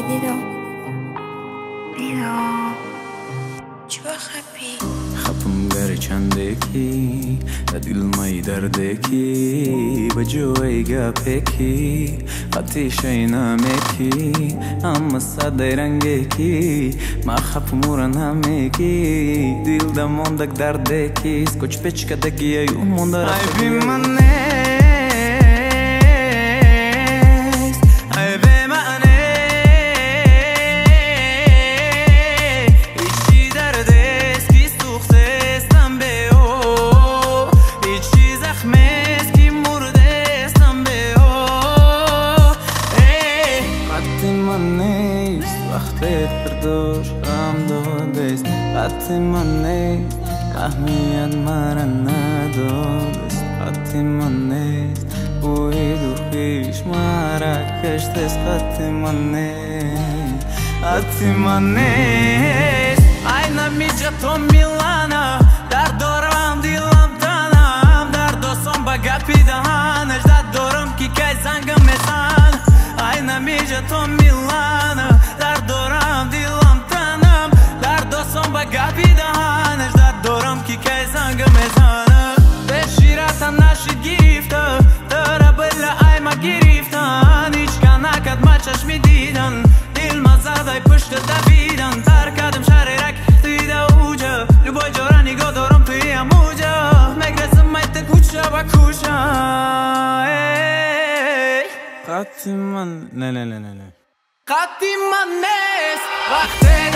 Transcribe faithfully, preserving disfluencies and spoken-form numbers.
دیدو دیدو چه خپی خپم گر چندکی دل مای دردکی بجوی گپکی قطیش اینامکی اما صدای رنگکی ما خپمورن همکی دل دموندک دردکی سکوچ پچ کدکی یون موندر ای بی من بردوش رام دادست قطعی من نیست اهمیت مرا ندادست قطعی من نیست بوی دو خیش مرا کشتست قطعی من نیست قطعی من نیست ای نمیجا تو میلانه در دورم دیلم تنم در دوستم با گپی دهنش در دورم کی که زنگم میزن ای نمیجا تو میلانه در دورم دیلم تنم در دوستم با گپی دهنش در دورم کی که زنگم میزنه به شیرتم نشید گرفته داره بله ای ما گرفتن هیچ که نکد ما چشمی دیدن دل ما زدای پشت دویدن ترکدم شریرک دیده اوجه لبای جاره نگاه دارم توی اموجه مگرسم میت کوچه و کوچه قطعی من نه نه نه نه قطعی من نیست وقتی